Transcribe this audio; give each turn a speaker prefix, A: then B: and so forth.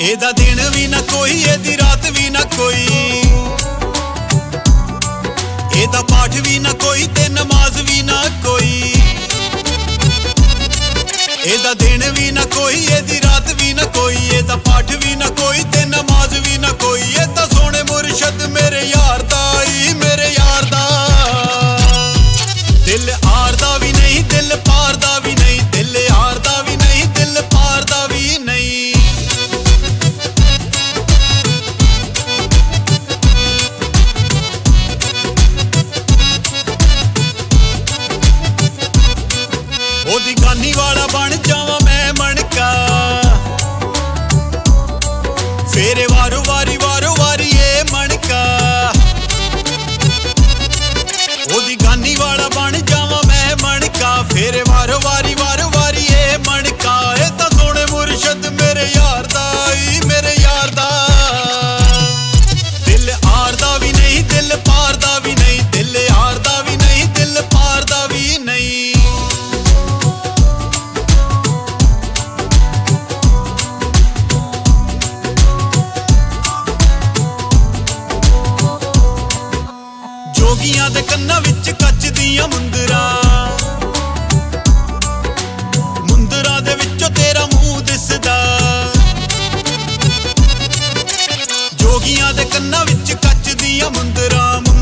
A: ਇਹਦਾ ਦਿਨ ਵੀ ਨਾ ਕੋਈ, ਇਹਦੀ ਰਾਤ ਵੀ ਨਾ ਕੋਈ, ਇਹਦਾ ਪਾਠ ਵੀ ਨਾ ਕੋਈ ਤੇ ਨਮਾਜ਼ ਵੀ ਨਾ ਕੋਈ। ਇਹਦਾ ਦਿਨ ਵੀ ਨਾ ਕੋਈ, ਇਹਦੀ ਰਾਤ ਵੀ ਨਾ ਕੋਈ, ਇਹਦਾ ਪਾਠ ਵੀ ਨਾ ਕੋਈ ਤੇ ਨਮਾਜ਼ ਵੀ ਨਾ ਕੋਈ। ਇਹ ਤਾਂ ਸੋਹਣੇ ਮੁਰਸ਼ਦ ਮੇਰੇ ਯਾਰ ਦਾ ਈ, ਮੇਰੇ ਯਾਰ ਦਾ। ਦਿਲ ਆਰਦਾ ਵੀ ਨਹੀਂ, ਦਿਲ ਪਾਰਦਾ ਵੀ ਨਹੀਂ, ਦਿਲ ਆਰਦਾ ਵੀ ਨਹੀਂ, ਦਿਲ ਪਾਰਦਾ ਵੀ ਨਹੀਂ। ਉਹਦੀ ਗਾਨੀ ਵਾਲਾ ਬਣ ਜਾਵਾਂ ਮੈਂ ਮਣਕਾ, ਫੇਰੇ ਵਾਰੋ ਵਾਰੀ ਵਾਰੋ ਵਾਰੀ ਏ ਮਣਕਾ। ਉਹਦੀ ਗਾਨੀ ਵਾਲਾ ਬਣ ਜਾਵਾਂ ਮੈਂ ਮਣਕਾ, ਫੇਰੇ ਵਾਰੋ ਵਾਰੀ ਵਾਰੋ ਵਾਰੀ ਏ ਮਣਕਾ। ਇਹ ਤਾਂ ਸੋਹਣੇ ਮੁਰਸ਼ਦ ਮੇਰੇ ਯਾਰ ਦਾ ਈ, ਮੇਰੇ ਯਾਰ ਦਾ। ਦਿਲ ਆਰਦਾ ਵੀ ਨਹੀਂ, ਦਿਲ ਪਾਰਦਾ ਵੀ ਨਹੀਂ, ਦਿਲ ਆਰਦਾ ਵੀ ਨਹੀਂ, ਦਿਲ ਪਾਰਦਾ ਵੀ ਨਹੀਂ। ਜੋਗੀਆਂ ਦੇ ਕੰਨਾਂ ਵਿੱਚ ਕੱਚ ਦੀਆਂ ਮੁੰਦਰਾਂ, ਮੁੰਦਰਾਂ ਦੇ ਵਿੱਚੋਂ ਤੇਰਾ ਮੂੰਹ ਦਿਸਦਾ। ਜੋਗੀਆਂ ਦੇ ਕੰਨਾਂ ਵਿੱਚ ਕੱਚ ਦੀਆਂ ਮੁੰਦਰਾਂ।